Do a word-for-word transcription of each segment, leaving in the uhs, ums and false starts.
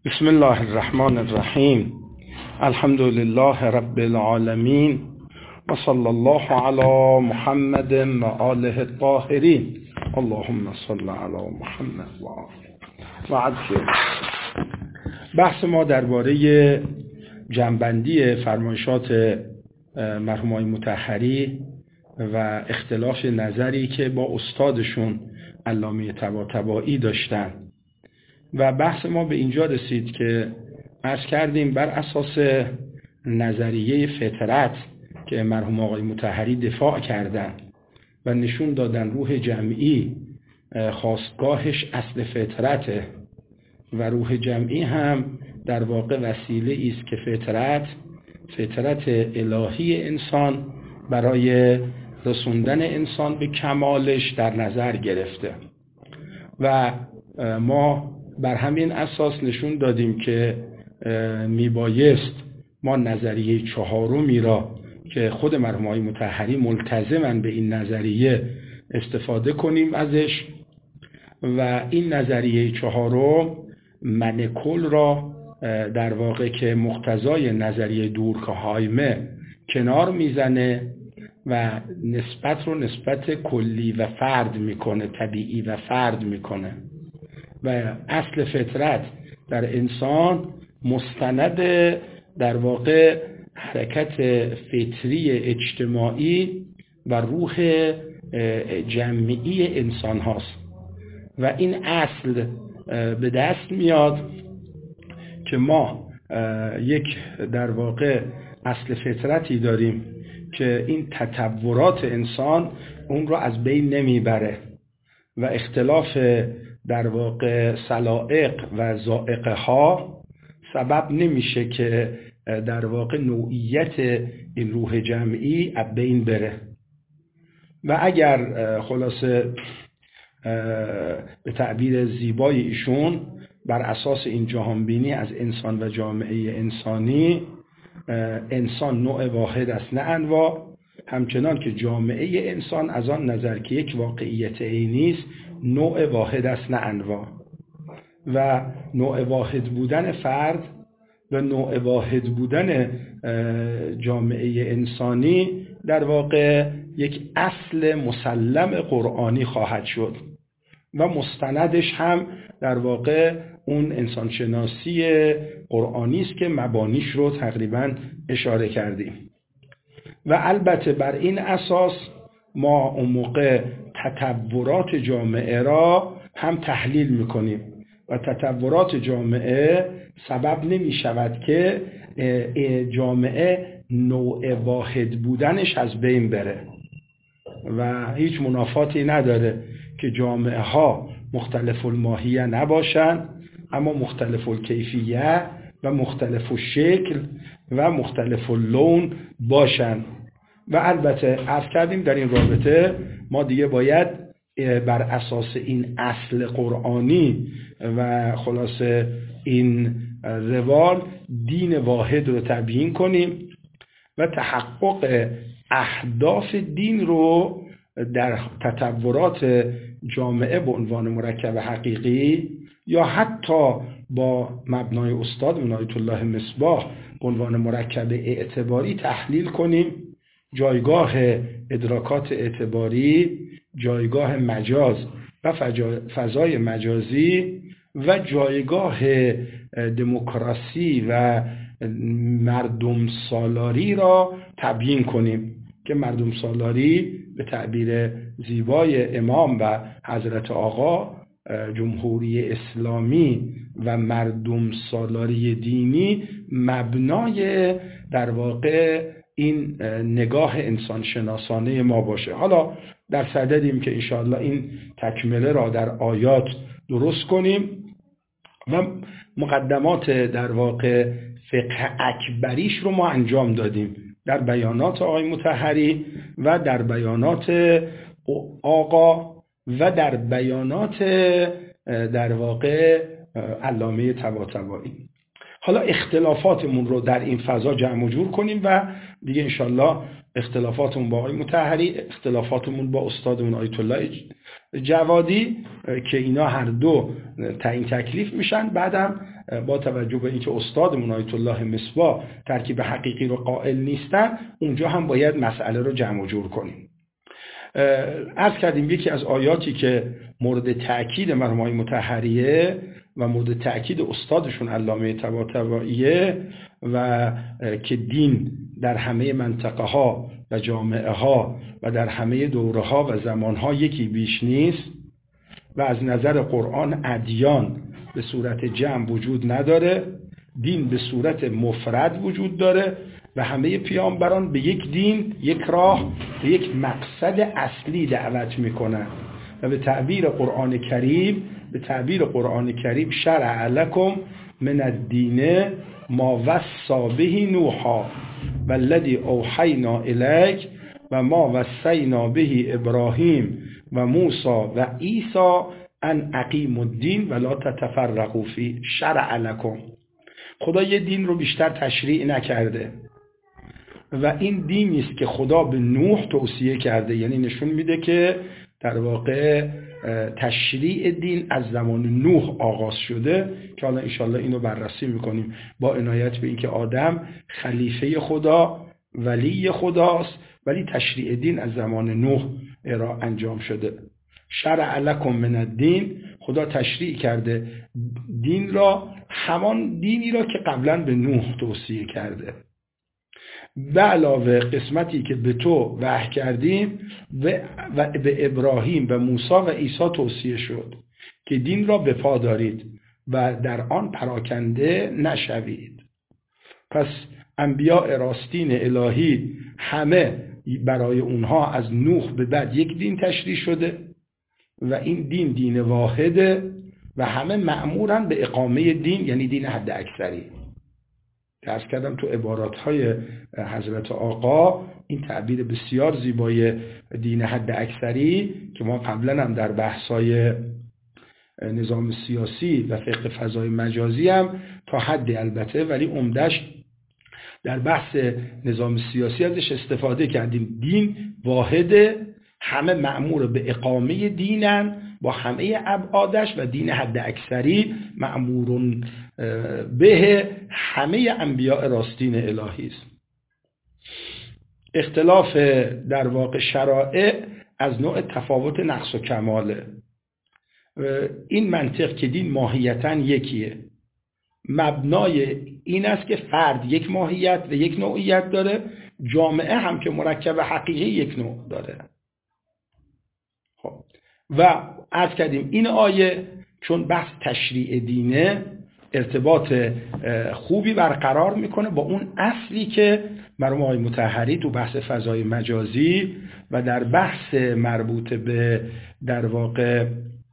بسم الله الرحمن الرحیم. الحمد لله رب العالمین و صلی الله علی محمد و آله الطاهرین. اللهم صل علی محمد و آله و عجل. بحث ما درباره جمع‌بندی فرمایشات مرحوم آقای مطهری و اختلاف نظری که با استادشون علامه طباطبایی داشتن و بحث ما به اینجا رسید که عرض کردیم بر اساس نظریه فطرت که مرحوم آقای مطهری دفاع کردن و نشون دادن روح جمعی خاستگاهش اصل فطرته و روح جمعی هم در واقع وسیله است که فطرت فطرت الهی انسان برای رسوندن انسان به کمالش در نظر گرفته و ما بر همین اساس نشون دادیم که میبایست ما نظریه چهارمی را که خود مرحوم آقای مطهری ملتزمن به این نظریه استفاده کنیم ازش و این نظریه چهارم من کل را در واقع که مقتضای نظریه دورکهایمه کنار میزنه و نسبت رو نسبت کلی و فرد میکنه، طبیعی و فرد میکنه و اصل فطرت در انسان مستند در واقع حرکت فطری اجتماعی و روح جمعی انسان هاست و این اصل به دست میاد که ما یک در واقع اصل فطرتی داریم که این تطورات انسان اون رو از بین نمیبره و اختلاف در واقع سلائق و ذائقه ها سبب نمیشه که در واقع نوعیت این روح جمعی از بین بره و اگر خلاصه به تعبیر زیبای ایشون بر اساس این جهانبینی از انسان و جامعه انسانی انسان نوع واحد است نه انواع، همچنان که جامعه انسان از آن نظر که یک واقعیت عینی است نوع واحد است نه انواع و نوع واحد بودن فرد و نوع واحد بودن جامعه انسانی در واقع یک اصل مسلم قرآنی خواهد شد و مستندش هم در واقع اون انسانشناسی قرآنی است که مبانیش رو تقریبا اشاره کردیم و البته بر این اساس ما اون موقع تطورات جامعه را هم تحلیل میکنیم و تطورات جامعه سبب نمی شود که جامعه نوع واحد بودنش از بین بره و هیچ منافاتی نداره که جامعه ها مختلف الماهیه نباشن اما مختلف الکیفیه و مختلف الشکل و مختلف اللون باشن و البته عرض کردیم در این رابطه ما دیگه باید بر اساس این اصل قرآنی و خلاصه این روال دین واحد رو تبیین کنیم و تحقق اهداف دین رو در تطورات جامعه به عنوان مرکب حقیقی یا حتی با مبنای استاد عنایت الله مصباح به عنوان مرکب اعتباری تحلیل کنیم، جایگاه ادراکات اعتباری، جایگاه مجاز و فضای مجازی و جایگاه دموکراسی و مردم سالاری را تبیین کنیم که مردم سالاری به تعبیر زیبای امام و حضرت آقا جمهوری اسلامی و مردم سالاری دینی مبنای در واقع این نگاه انسان شناسانه ما باشه. حالا در صددیم که انشاءالله این تکمله را در آیات درست کنیم و مقدمات در واقع فقه اکبریش رو ما انجام دادیم در بیانات آقای مطهری و در بیانات آقا و در بیانات در واقع علامه طباطبایی. حالا اختلافاتمون رو در این فضا جمع و جور کنیم و دیگه انشالله اختلافاتمون با آقای مطهری، اختلافاتمون با استادمون آیت الله جوادی که اینا هر دو تعیین تکلیف میشن، بعدم با توجه به اینکه استادمون آیت الله مصباح ترکیب حقیقی رو قائل نیستن، اونجا هم باید مسئله رو جمع و جور کنیم. عرض کردیم یکی از آیاتی که مورد تأکید مرحوم آقای مطهریه و مورد تأکید استادشون علامه طباطبائیه و که دین در همه منطقه ها و جامعه ها و در همه دوره ها و زمان ها یکی بیش نیست و از نظر قرآن ادیان به صورت جمع وجود نداره، دین به صورت مفرد وجود داره و همه پیامبران به یک دین، یک راه، به یک مقصد اصلی دعوت میکنن و به تعبیر قرآن کریم به تعبیر قرآن کریم شرع لکم من الدین ما وصی به نوحا والذی اوحینا الیک و ما وصینا به ابراهیم و موسی و عیسی ان اقیموا الدین ولا تتفرقوا فیه شرع لکم. خدا یه دین رو بیشتر تشریع نکرده و این دینی است که خدا به نوح توصیه کرده، یعنی نشون میده که در واقع تشریع دین از زمان نوح آغاز شده که حالا انشالله اینو بررسی میکنیم با عنایت به اینکه آدم خلیفه خدا، ولی خداست، ولی تشریع دین از زمان نوح را انجام شده. شرع لکم من الدین، خدا تشریع کرده دین را، همان دینی را که قبلا به نوح توصیه کرده. به علاوه قسمتی که به تو وحی کردیم و به ابراهیم و موسی و عیسی توصیه شد که دین را به پا دارید و در آن پراکنده نشوید. پس انبیاء راستین الهی همه برای اونها از نوح به بعد یک دین تشریع شده و این دین دین واحده و همه مأمورن به اقامه دین، یعنی دین حد اکثری. عرض کردم تو عباراتهای حضرت آقا این تعبیر بسیار زیبای دین حد اکثری که ما قبلا هم در بحثای نظام سیاسی و فقه فضای مجازی هم تا حد البته ولی عمدش در بحث نظام سیاسی ازش استفاده کردیم. دین واحده، همه مأمور به اقامه دینن با همه ابعادش و دین حد اکثری مأمورون به همه انبیاء راستین الهی است. اختلاف در واقع شرائع از نوع تفاوت نقص و کماله. این منطق که دین ماهیتاً یکیه، مبنای این است که فرد یک ماهیت و یک نوعیت داره، جامعه هم که مرکب حقیقی یک نوع داره. خب و عرض کردیم این آیه چون بحث تشریع دینه ارتباط خوبی برقرار میکنه با اون اصلی که مرحوم آقای مطهری تو بحث فضای مجازی و در بحث مربوط به در واقع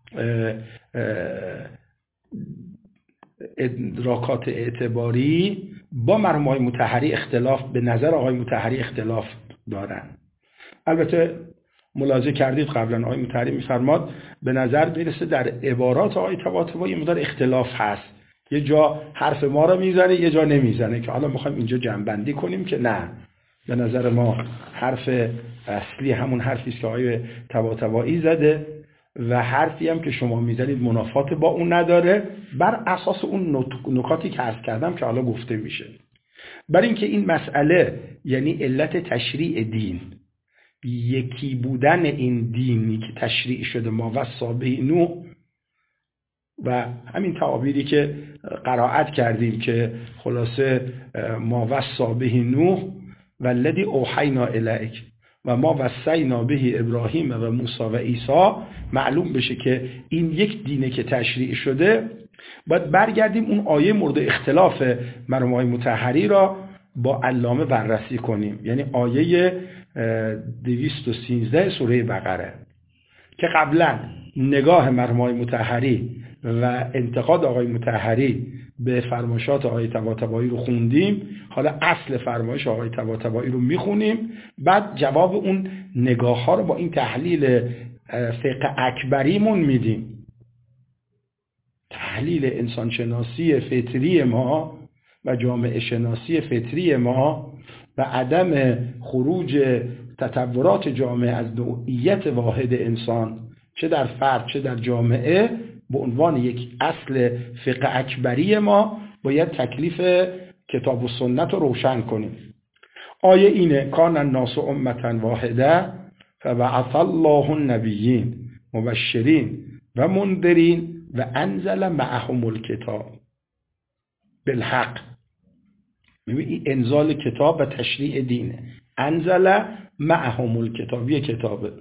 ادراکات اعتباری با مرحوم آقای مطهری اختلاف، به نظر آقای مطهری اختلاف دارن. البته ملاحظه کردید قبلا آقای مطهری میفرماد به نظر میرسه در عبارات آقای طباطبایی مقدار اختلاف هست، یه جا حرف ما رو میزنه یه جا نمیزنه، که حالا میخوایم اینجا جمع‌بندی کنیم که نه، به نظر ما حرف اصلی همون حرفی است که آقای طباطبایی زده و حرفی هم که شما میزنید منافات با اون نداره، بر اساس اون نکاتی که عرض کردم که حالا گفته میشه. برای اینکه این مسئله یعنی علت تشریع دین، یکی بودن این دینی که تشریع شده ما وصی به نوح و همین تعابیری که قرائت کردیم که خلاصه ما وصی به نوح والذی اوحینا الیک و ما وصینا به ابراهیم و موسی و عیسی، معلوم بشه که این یک دینه که تشریع شده. باید برگردیم اون آیه مورد اختلاف مرحوم آقای مطهری را با علامه بررسی کنیم، یعنی آیه دویست و سیزده سوره بقره که قبلا نگاه مرحوم آقای مطهری و انتقاد آقای مطهری به فرمایشات آقای طباطبایی رو خوندیم. حالا اصل فرمایش آقای طباطبایی رو میخونیم، بعد جواب اون نگاه ها رو با این تحلیل فقه اکبریمون میدیم. تحلیل انسانشناسی فطری ما و جامعه شناسی فطری ما و عدم خروج تطورات جامعه از نوعیت واحد انسان، چه در فرد چه در جامعه، به عنوان یک اصل فقه اکبری ما باید تکلیف کتاب و سنت رو روشن کنیم. آیه اینه کان الناس امة واحده فبعث الله النبیین مبشرین و منذرین و انزل معهم الکتاب بالحق. این انزال کتاب و تشریع دینه. انزل معهم الکتاب، یه کتابه.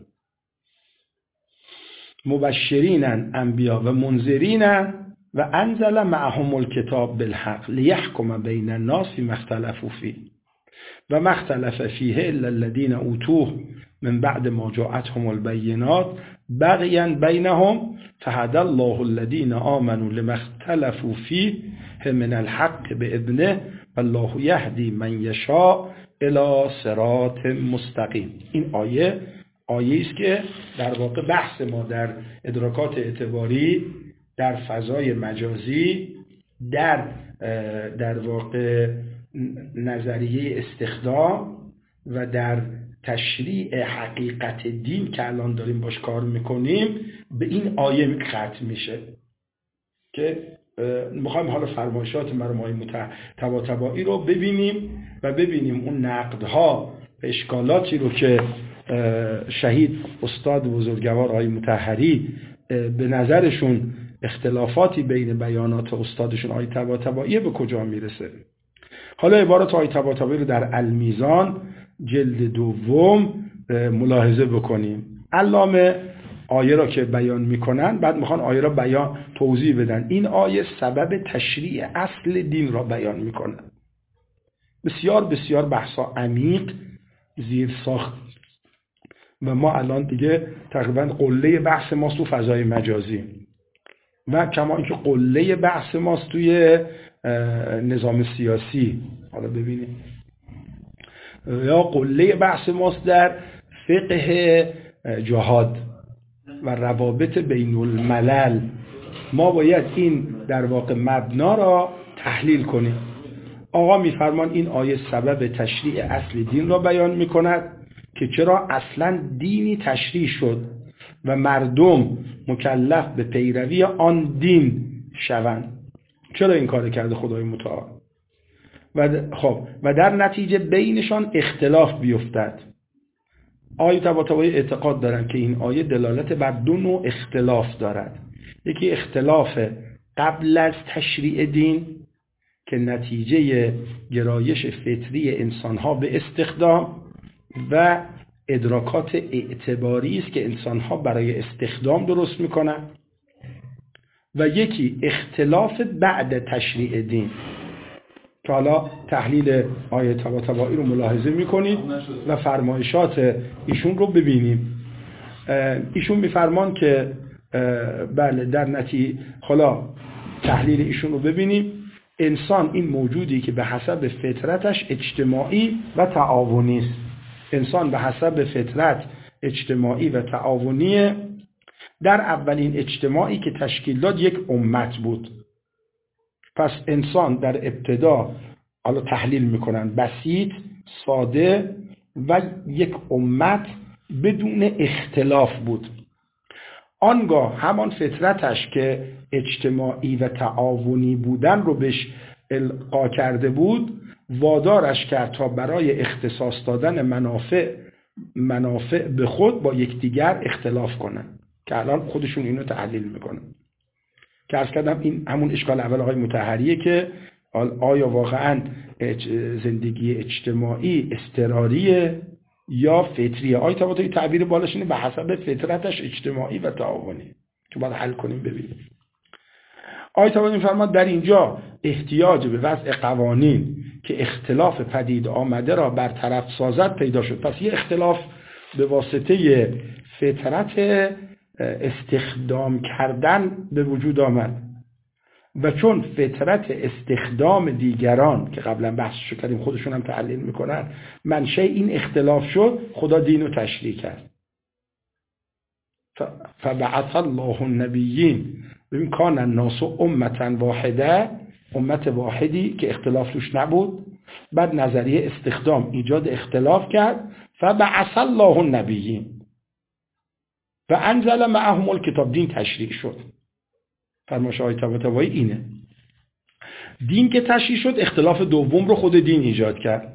مبشرینن انبیا و منذرینن و انزل معهم الکتاب بالحق لیحکم بین الناس فیما اختلفوا فیه و ما اختلف فیه الا الذین اوتوه من بعد ما جاءتهم البینات بغیا بینهم فهدی الله الذین آمنوا لما اختلفوا فیه من الحق باذنه والله یهدی من یشاء الی صراط مستقیم. این آیه آیه است که در واقع بحث ما در ادراکات اعتباری، در فضای مجازی، در در واقع نظریه استخدام و در تشریع حقیقت دین که الان داریم باش کار میکنیم به این آیه ختم میشه که میخوایم حالا فرمایشات مرمای طباطبایی رو ببینیم و ببینیم اون نقدها و اشکالاتی رو که شهید استاد بزرگوار آقای مطهری به نظرشون اختلافاتی بین بیانات استادشون آقای طباطبایی به کجا میرسه. حالا عبارات آقای طباطبایی رو در المیزان جلد دوم ملاحظه بکنیم. علامه آیه را که بیان میکنن بعد میخوان آیه را بیان توضیح بدن. این آیه سبب تشریع اصل دین را بیان میکنن. بسیار بسیار بحثا عمیق زیر ساخت و ما الان دیگه تقریبا قله بحث ماست تو فضای مجازی و کما اینکه قله بحث ماست توی نظام سیاسی. حالا ببینید یا قله بحث ماست در فقه جهاد و روابط بین الملل. ما باید این در واقع مبنا را تحلیل کنیم. آقا میفرمان این آیه سبب تشریع اصل دین را بیان میکند که چرا اصلا دینی تشریع شد و مردم مکلف به پیروی آن دین شوند. چرا این کار کرده خدای متعال؟ و خب و در نتیجه بینشان اختلاف بیفتد. آیه طباطبایی اعتقاد دارن که این آیه دلالت بر دو نوع اختلاف دارد. یکی اختلاف قبل از تشریع دین که نتیجه گرایش فطری انسانها به استخدام و ادراکات اعتباری است که انسانها برای استخدام درست میکنن، و یکی اختلاف بعد تشریع دین که حالا تحلیل آیه طباطبایی رو ملاحظه میکنید و فرمایشات ایشون رو ببینیم. ایشون میفرمان که بله در نتیجه حالا تحلیل ایشون رو ببینیم. انسان این موجودی که به حسب فطرتش اجتماعی و تعاونی است. انسان به حسب فطرت اجتماعی و تعاونیه. در اولین اجتماعی که تشکیل داد یک امت بود. پس انسان در ابتدا حالا تحلیل میکنن بسیط، ساده و یک امت بدون اختلاف بود. آنگاه همان فطرتش که اجتماعی و تعاونی بودن رو بهش القا کرده بود وادارش کرد تا برای اختصاص دادن منافع منافع به خود با یکدیگر اختلاف کنن که الان خودشون اینو تحلیل میکنن. که عرض کردم این همون اشکال اول آقای مطهریه که آیا واقعا زندگی اجتماعی اضطراریه یا فطریه. آیه طباطبایی تعبیر بالاش اینه به حسب فطرتش اجتماعی و تعاونی که باید حل کنیم ببینیم. آیه طباطبایی می‌فرماد در اینجا احتیاج به وضع قوانین که اختلاف پدید آمده را برطرف سازد پیدا شد. پس یه اختلاف به واسطه فطرت استخدام کردن به وجود آمد و چون فطرت استخدام دیگران که قبلا بحثشو کردیم خودشون هم تحلیل میکنن منشأ این اختلاف شد، خدا دین رو تشریع کرد. فبعث الله النبیین. ببین کان الناس امة واحده، امت واحدی که اختلاف توش نبود. بعد نظریه استخدام ایجاد اختلاف کرد. فبعث الله النبیین و انزل معهم الکتاب، دین تشریع شد. فرمایش آقای طباطبایی اینه. دین که تشریع شد، اختلاف دوم رو خود دین ایجاد کرد.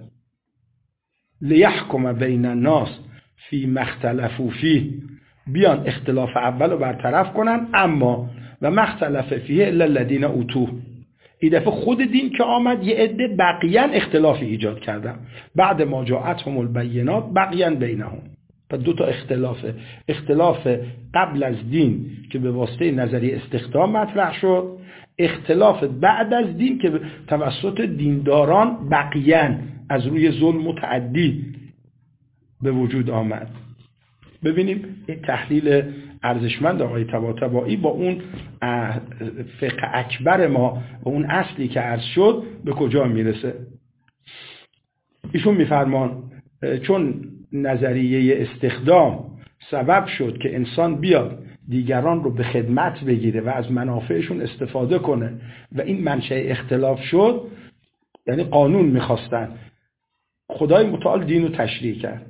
لیحکم بین الناس فی ما اختلفوا فیه، بیان اختلاف اول رو برطرف کنن، اما و ما اختلف فیه الا الذین اوتوه، این دفعه خود دین که آمد یه عده بقیان اختلافی ایجاد کردن، بعد ما جاءتهم البینات بقیان بینهم. پس دو تا اختلافه، اختلاف قبل از دین که به واسطه نظریه استخدام مطرح شد، اختلاف بعد از دین که توسط دینداران بقیان از روی ظلم متعدی به وجود آمد. ببینیم این تحلیل ارزشمند آقای طباطبایی با اون فقه اکبر ما و اون اصلی که عرض شد به کجا میرسه. ایشون میفرمان چون نظریه استخدام سبب شد که انسان بیاد دیگران رو به خدمت بگیره و از منافعشون استفاده کنه و این منشأ اختلاف شد، یعنی قانون میخواستن، خدای متعال دین رو تشریع کرد.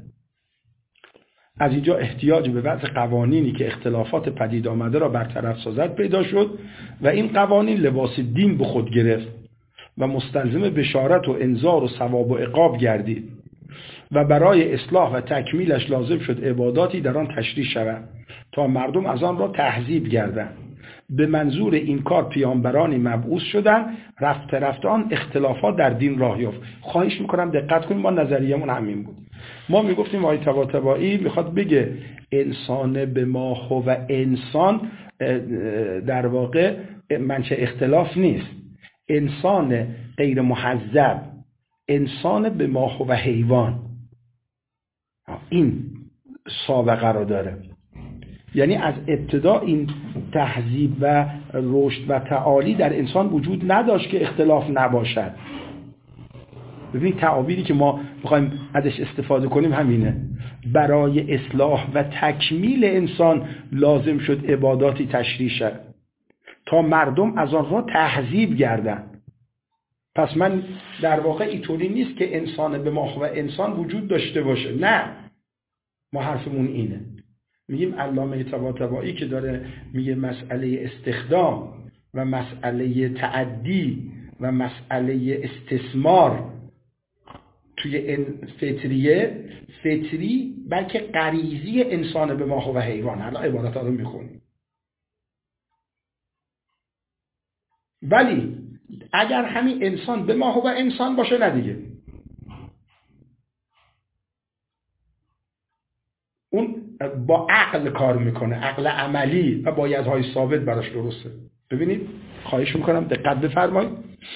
از اینجا احتیاج به وضع قوانینی که اختلافات پدید آمده را برطرف سازد پیدا شد و این قوانین لباس دین به خود گرفت و مستلزم بشارت و انذار و ثواب و عقاب گردید و برای اصلاح و تکمیلش لازم شد عباداتی در آن تشریع شود تا مردم از آن را تهذیب گردند. به منظور این کار پیامبرانی مبعوث شدند، رفته رفته آن اختلافات در دین راه یافت. خواهش میکنم دقت کنیم، ما نظریمون همین بود. ما میگفتیم آقای طباطبایی میخواد بگه انسان به ما هو انسان در واقع منشأ اختلاف نیست، انسان غیر محذب، انسان به ما هو حیوان، این سابقه را داره. یعنی از ابتدا این تهذیب و رشد و تعالی در انسان وجود نداشت که اختلاف نباشد. ببینید تعابیری که ما میخوایم ازش استفاده کنیم همینه. برای اصلاح و تکمیل انسان لازم شد عباداتی تشریع شد تا مردم از آن را تهذیب گردند. پس من در واقع اینطوری نیست که انسان به ما و انسان وجود داشته باشه، نه، ما حرفمون اینه. میگیم علامه طباطبایی که داره میگه مسئله استخدام و مسئله تعدی و مسئله استثمار توی این فطریه، فطری بلکه غریزی انسان به ما و حیوان. حالا عبارت ها رو میخونیم. ولی اگر همین انسان به ما و انسان باشه، نه دیگه، اون با عقل کار میکنه، عقل عملی و بایدهای ثابت براش درسته. ببینید خواهش میکنم دقت بفرمایید.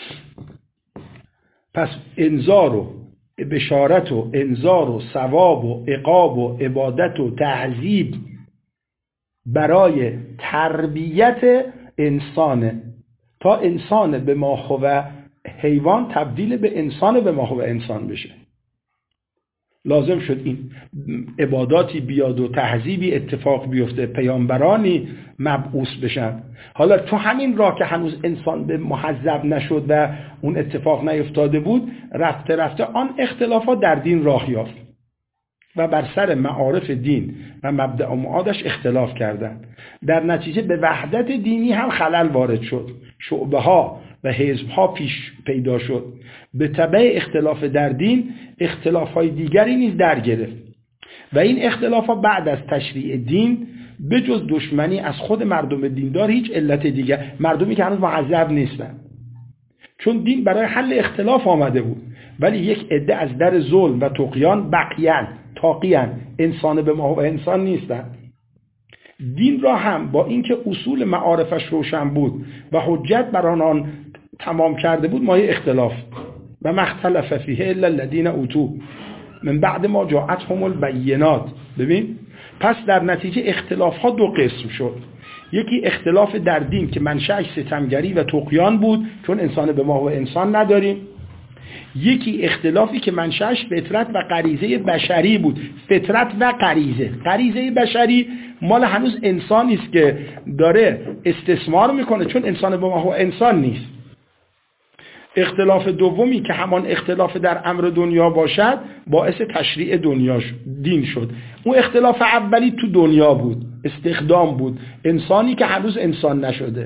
پس انذار و بشارت و انذار و ثواب و عقاب و عبادت و تعذیب برای تربیت انسانه تا انسان به ما هو حیوان تبدیل به انسان به ما هو انسان بشه. لازم شد این عباداتی بیاد و تهذیبی اتفاق بیفته، پیامبرانی مبعوث بشن. حالا تو همین راه که هنوز انسان به محذب نشد و اون اتفاق نیفتاده بود، رفته رفته آن اختلافات در دین راه یافت و بر سر معارف دین و مبدأ و معادش اختلاف کردند. در نتیجه به وحدت دینی هم خلل وارد شد، شعبه ها و حزب ها پیش پیدا شد. به تبع اختلاف در دین اختلاف های دیگری نیز در گرفت و این اختلاف ها بعد از تشریع دین به جز دشمنی از خود مردم دیندار هیچ علت دیگر، مردمی که هنوز معذب نیستن، چون دین برای حل اختلاف آمده بود، ولی یک عده از در ظلم و طغیان بقیان تاقیان، انسان به ما و انسان نیستن. دین را هم با اینکه اصول معارفش روشن بود و حجت بر آنان تمام کرده بود، مایه اختلاف و مختلف فیه الا الذین اوتوه من بعد ما جاءتهم البینات. ببین پس در نتیجه اختلاف ها دو قسم شد. یکی اختلاف در دین که منشأش ستمگری و طغیان بود، چون انسان به ما و انسان نداریم. یکی اختلافی که منشأش فطرت و غریزه بشری بود. فطرت و غریزه، غریزه بشری مال هنوز انسانی است که داره استثمار میکنه، چون انسان به ما و انسان نیست. اختلاف دومی که همان اختلاف در امر دنیا باشد باعث تشریع دنیا دین شد. اون اختلاف اولی تو دنیا بود، استخدام بود، انسانی که هنوز انسان نشده.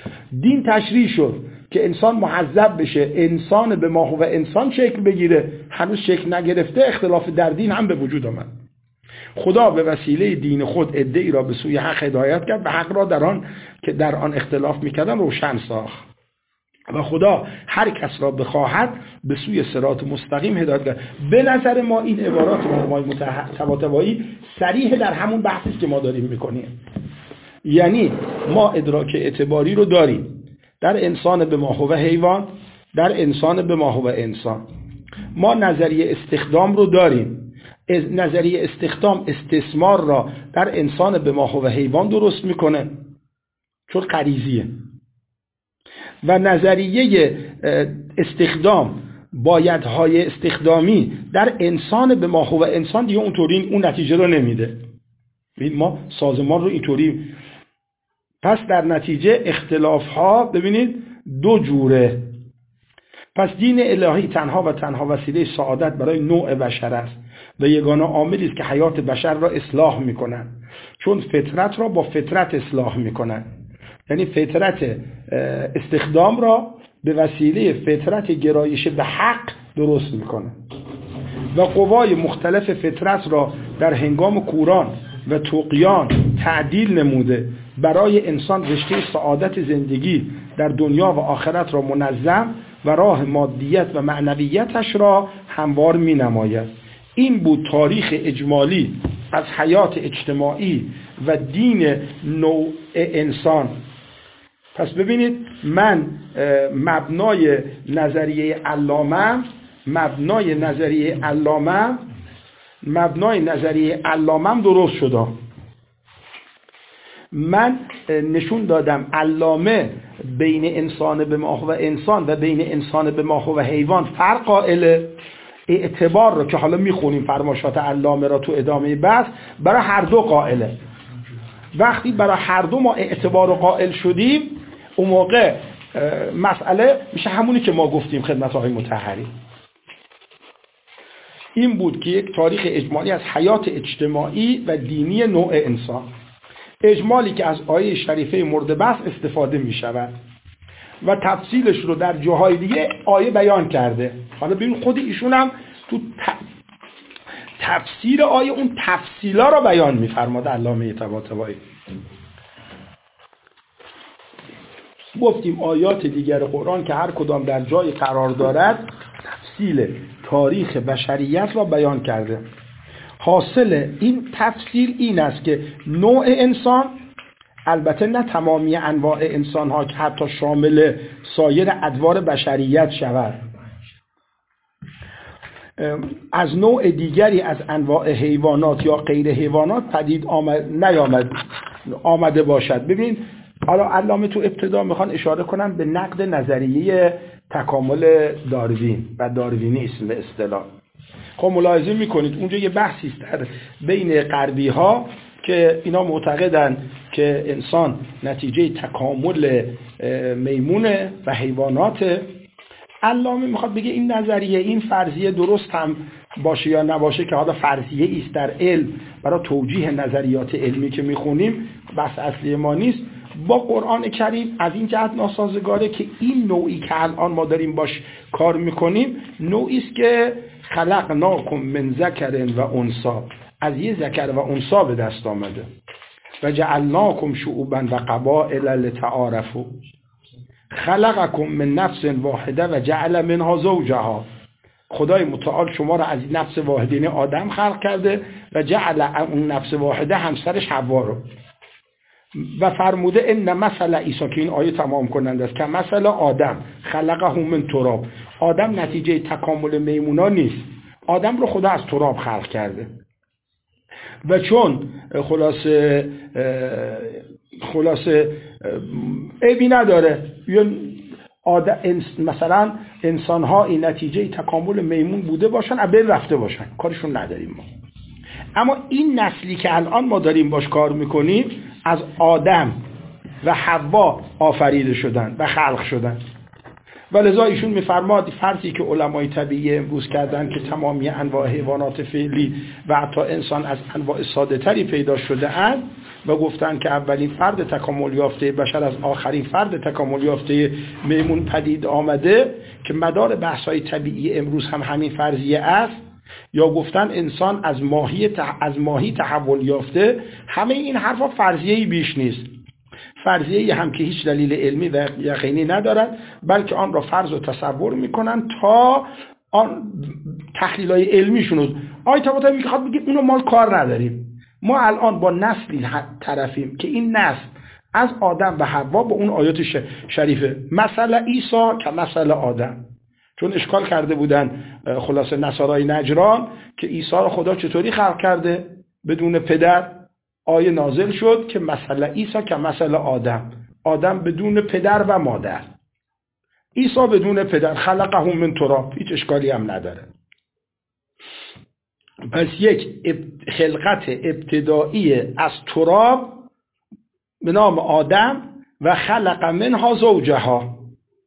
دین تشریع شد که انسان مهذب بشه، انسان به ما هو انسان شکل بگیره، هنوز شکل نگرفته، اختلاف در دین هم به وجود آمد. خدا به وسیله دین خود عده‌ای را به سوی حق هدایت کرد و حق را در آن که در آن اختلاف میکردن روشن ساخت و خدا هر کس را بخواهد به سوی صراط مستقیم هدایت کرد. به نظر ما این عبارات علمای طباطبایی صریح در همون بحثی که ما داریم میکنیم. یعنی ما ادراک اعتباری رو داریم در انسان به ما هو حیوان، در انسان به ما هو انسان. ما نظریه استخدام رو داریم. نظریه استخدام استثمار را در انسان به ما هو حیوان درست میکنه چون غریزیه، و نظریه استخدام بایدهای استخدامی در انسان به ما هو انسان دیگه اونطوری اون نتیجه رو نمیده. ما سازمان رو اینطوری، پس در نتیجه اختلاف ها ببینید دو جوره. پس دین الهی تنها و تنها وسیله سعادت برای نوع بشر است و یگانه عاملی است که حیات بشر را اصلاح میکنن، چون فطرت را با فطرت اصلاح میکنن. یعنی فطرت استخدام را به وسیله فطرت گرایش به حق درست میکنه و قوای مختلف فطرت را در هنگام کوران و طغیان تعدیل نموده برای انسان رشته سعادت زندگی در دنیا و آخرت را منظم و راه مادیت و معنویتش را هموار می نماید. این بود تاریخ اجمالی از حیات اجتماعی و دین نوع انسان. پس ببینید من مبنای نظریه علامه مبنای نظریه علامه مبنای نظریه علامه درست شده. من نشون دادم علامه بین انسان به ما هو انسان و بین انسان به ما هو حیوان فرق قائله. اعتبار رو که حالا میخونیم فرمایشات علامه را تو ادامه بحث برای هر دو قائله. وقتی برای هر دو ما اعتبار رو قائل شدیم اون موقع مسئله میشه همونی که ما گفتیم خدمت آقای مطهری. این بود که یک تاریخ اجمالی از حیات اجتماعی و دینی نوع انسان، اجمالی که از آیه شریفه مورد بحث استفاده می شود و تفصیلش رو در جاهای دیگه آیه بیان کرده. حالا ببین خود ایشون هم تو تفسیر آیه اون تفصیلا رو بیان می فرماد علامه طباطبایی. گفتیم آیات دیگر قرآن که هر کدام در جای قرار دارد تفصیل تاریخ بشریت را بیان کرده. حاصل این تفصیل این است که نوع انسان، البته نه تمامی انواع انسان ها که حتی شامل سایر ادوار بشریت شود، از نوع دیگری از انواع حیوانات یا غیر حیوانات پدید آمد نیامد آمده باشد. ببین حالا علامه تو ابتدا میخوان اشاره کنن به نقد نظریه تکامل داروین و داروینیسم به اصطلاح. خب ملاحظه میکنید اونجا یه بحثی است در بین غربی ها که اینا معتقدن که انسان نتیجه تکامل میمونه و حیواناته. علامه میخواد بگه این نظریه، این فرضیه درست هم باشه یا نباشه که حالا فرضیه است در علم برای توجیه نظریات علمی که میخونیم، بحث اصلی ما نیست. با قرآن کریم از این جهت ناسازگاره که این نوعی که الان ما داریم باش کار میکنیم نوعی است که خلقناکم من ذکر و انثی، از یه ذکر و انثی به دست آمده، و جعلناکم شعوبا و قبائل لتعارفوا، خلقکم من نفس واحده و جعل منها زوجها. خدای متعال شما را از نفس واحده آدم خلق کرده و جعل اون نفس واحده همسرش حوا رو، و فرموده ان مثل عیسی که این آیه تمام کننده است که مثل آدم خلقه من تراب. آدم نتیجه تکامل میمونا نیست، آدم رو خدا از تراب خلق کرده و چون خلاصه خلاصه عیبی نداره آدم مثلا انسان ها این نتیجه تکامل میمون بوده باشن ابل رفته باشن، کارشون نداریم ما. اما این نسلی که الان ما داریم باش کار میکنیم از آدم و حوا آفریده شدن و خلق شدن، و لذا ایشون میفرماد فرضی که علمای طبیعی امروز کردن که تمامی انواع حیوانات فعلی و حتی انسان از انواع ساده تری پیدا شده اند، و گفتن که اولین فرد تکامل یافته بشر از آخرین فرد تکامل یافته میمون پدید آمده که مدار بحث‌های طبیعی امروز هم همین فرضیه است، یا گفتن انسان از ماهی تح... از ماهی تحول یافته، همه این حرفا فرضیه‌ای بیش نیست. فرضیه‌ای هم که هیچ دلیل علمی و یقینی ندارد، بلکه آن را فرض و تصور میکنن تا آن تحلیل‌های علمیشون. آیه طباطبایی میخواد بگه اونو ما کار نداریم. ما الان با نسلی طرفیم که این نسل از آدم و حوا با اون آیات شریفه، مثلا عیسی که مثلا آدم، چون اشکال کرده بودن خلاصه نصارای نجران که عیسی رو خدا چطوری خلق کرده بدون پدر. آیه نازل شد که مثلا عیسی که مثلا آدم، آدم بدون پدر و مادر، عیسی بدون پدر، خلقه من تراب، هیچ اشکالی هم نداره. پس یک خلقت ابتدایی از تراب به نام آدم و خلق منها زوجها،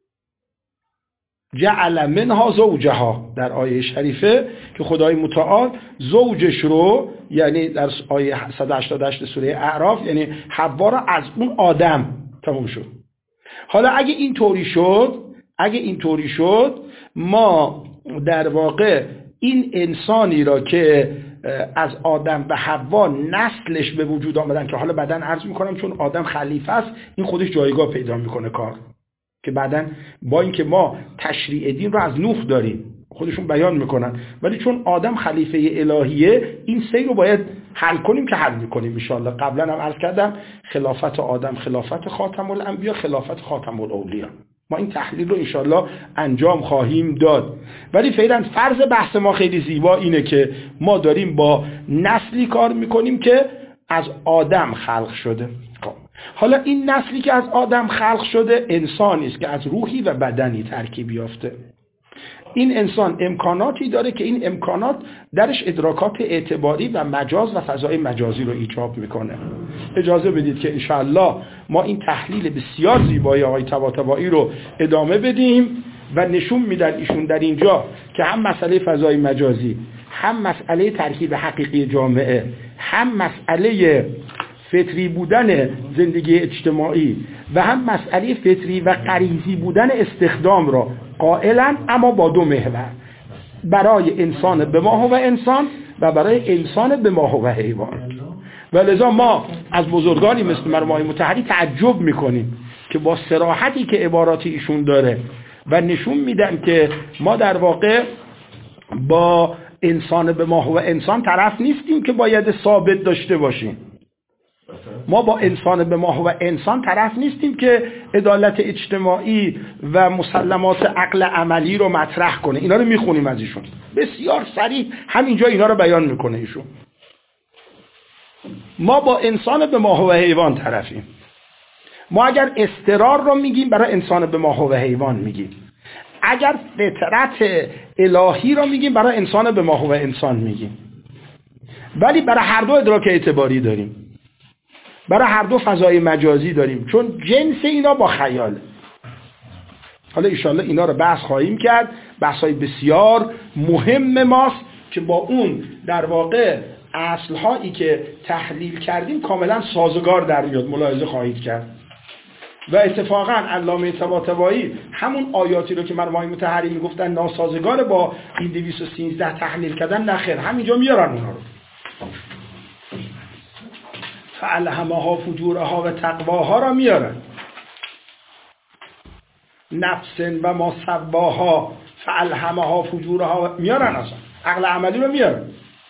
جعل منها زوجها در آیه شریفه که خدای متعال زوجش رو، یعنی در آیه صد و هشتاد و هشت سوره اعراف، یعنی حوا را از اون آدم تموم شد. حالا اگه این طوری شد اگه این طوری شد ما در واقع این انسانی را که از آدم و حوا نسلش به وجود آمدن، که حالا بعداً عرض میکنم چون آدم خلیفه است این خودش جایگاه پیدا میکنه کار، که بعداً با اینکه ما تشریع دین رو از نوح داریم خودشون بیان میکنن، ولی چون آدم خلیفه الهیه این سیر رو باید حل کنیم که حل میکنیم ان شاء الله. قبلا هم عرض کردم خلافت آدم خلافت خاتم الانبیا، خلافت خاتم الاولیا، ما این تحلیل رو ان شاء الله انجام خواهیم داد. ولی فعلا فرض بحث ما خیلی زیبا اینه که ما داریم با نسلی کار میکنیم که از آدم خلق شده. حالا این نسلی که از آدم خلق شده انسانی است که از روحی و بدنی ترکیب یافته. این انسان امکاناتی داره که این امکانات درش ادراکات اعتباری و مجاز و فضای مجازی رو ایجاب میکنه. اجازه بدید که انشاءالله ما این تحلیل بسیار زیبای آقای طباطبایی رو ادامه بدیم و نشون میدن ایشون در اینجا که هم مسئله فضای مجازی، هم مسئله ترکیب حقیقی جامعه، هم مسئله فطری بودن زندگی اجتماعی و هم مسئله فطری و غریزی بودن استخدام را قائلا، اما با دو محور، برای انسان به ما هو انسان و برای انسان به ما هو حیوان. و لذا ما از بزرگانی مثل مرحوم مطهری تعجب میکنیم که با صراحتی که عباراتی ایشون داره و نشون میدن که ما در واقع با انسان به ما هو انسان طرف نیستیم که باید ثابت داشته باشیم. ما با انسان به ما هو انسان طرف نیستیم که عدالت اجتماعی و مسلمات عقل عملی رو مطرح کنه. اینا رو میخونیم از ایشون بسیار صریح، همینجا اینا رو بیان میکنه ایشون. ما با انسان به ما هو حیوان طرفیم. ما اگر اضطرار رو میگیم برای انسان به ما هو حیوان میگیم، اگر فطرت الهی رو میگیم برای انسان به ما هو انسان میگیم. ولی برای هر دو ادراک اعتباری داریم، برای هر دو فضای مجازی داریم، چون جنس اینا با خیال. حالا انشاءالله اینا رو بحث خواهیم کرد، بحث‌های بسیار مهم ماست که با اون در واقع اصل‌هایی که تحلیل کردیم کاملا سازگار در میاد، ملاحظه خواهید کرد. و اتفاقا علامه طباطبایی همون آیاتی رو که مرحوم مطهری میگفتن ناسازگار با این دویست و سیزده تحلیل کردن، نخیر همینجا میارن اونا رو. فالهمها فجورها و تقواها را میارن. نفس و ما سواها فالهمها فجورها میارن، اصلا عقل عملی رو میارن.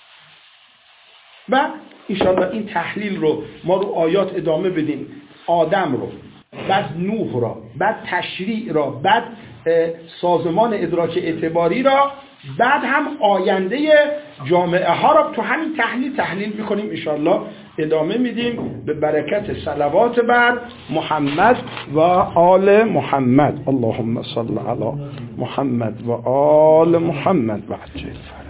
و انشاءالله این تحلیل رو ما رو آیات ادامه بدیم، آدم رو، بعد نوح را، بعد تشریع را، بعد سازمان ادراک اعتباری را، بعد هم آینده جامعه ها را تو همین تحلیل تحلیل میکنیم انشاءالله ادامه میدیم به برکت صلوات بر محمد و آل محمد. اللهم صل علی محمد و آل محمد و عجل.